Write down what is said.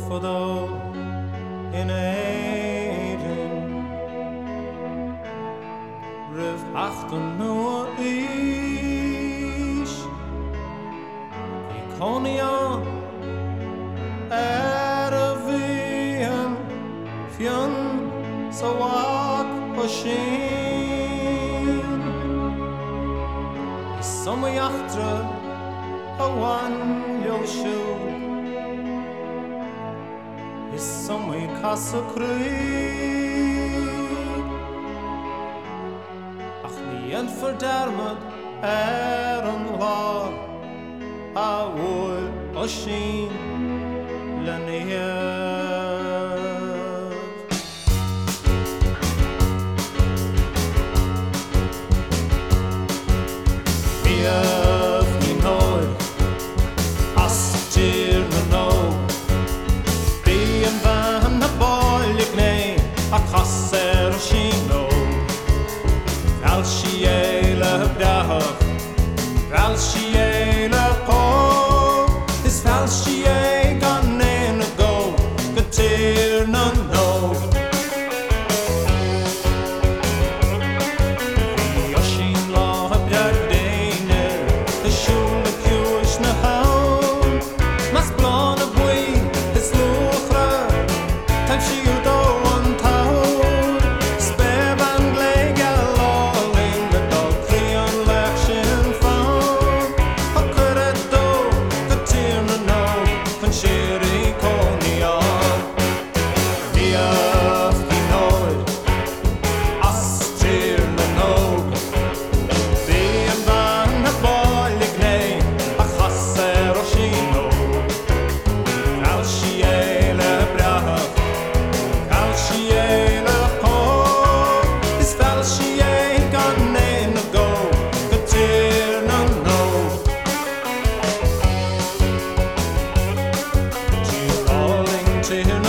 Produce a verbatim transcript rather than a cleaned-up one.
fodol in Aden Riv achten nur ich Iconian Erevian Fion Sawak Hoshin Some yachtra Hawan Yoshu Is some way Casa Creek Ach niet verdermend er een laag Awol Oshin Leniev Miev Ninoy Astir Nano Bien van na boilig nee A kasser Shino Valshiele Bdach Valshiele Po Is Valshie gone in a go Gatir no no Yoshin la Bdardene The shule kush na hound Mas blonde boy Is luchra Time she do on town Spare van glega lolling The dog Creon lection found How could it do Gatir no no Con sherry konia Diaf dinoid Astir no no Bien van na boilig nee A chasser o shino Valshiele brach Valshiele po Is Valshie gone in a go Gatir no no She falling to